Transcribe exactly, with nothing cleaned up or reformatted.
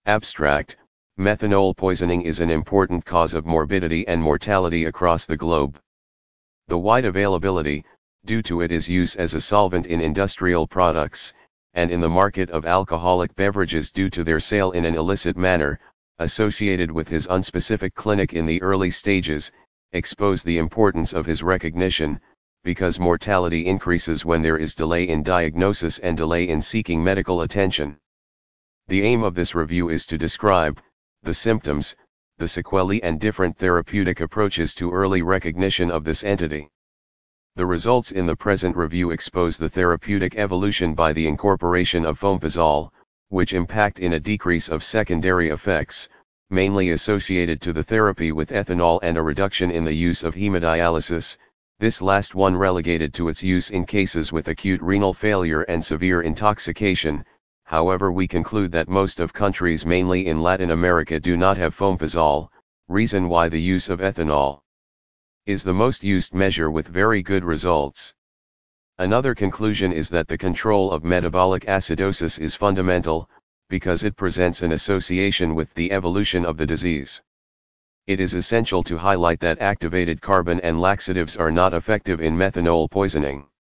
Abstract, methanol poisoning is an important cause of morbidity and mortality across the globe. The wide availability, due to its use as a solvent in industrial products, and in the market of alcoholic beverages due to their sale in an illicit manner, associated with his unspecific clinic in the early stages, expose the importance of his recognition, because mortality increases when there is delay in diagnosis and delay in seeking medical attention. The aim of this review is to describe the symptoms, the sequelae and different therapeutic approaches to early recognition of this entity. The results in the present review expose the therapeutic evolution by the incorporation of fomepizole, which impact in a decrease of secondary effects, mainly associated to the therapy with ethanol and a reduction in the use of hemodialysis, this last one relegated to its use in cases with acute renal failure and severe intoxication. However, we conclude that most of countries mainly in Latin America do not have fomepizole, reason why the use of ethanol is the most used measure with very good results. Another conclusion is that the control of metabolic acidosis is fundamental, because it presents an association with the evolution of the disease. It is essential to highlight that activated carbon and laxatives are not effective in methanol poisoning.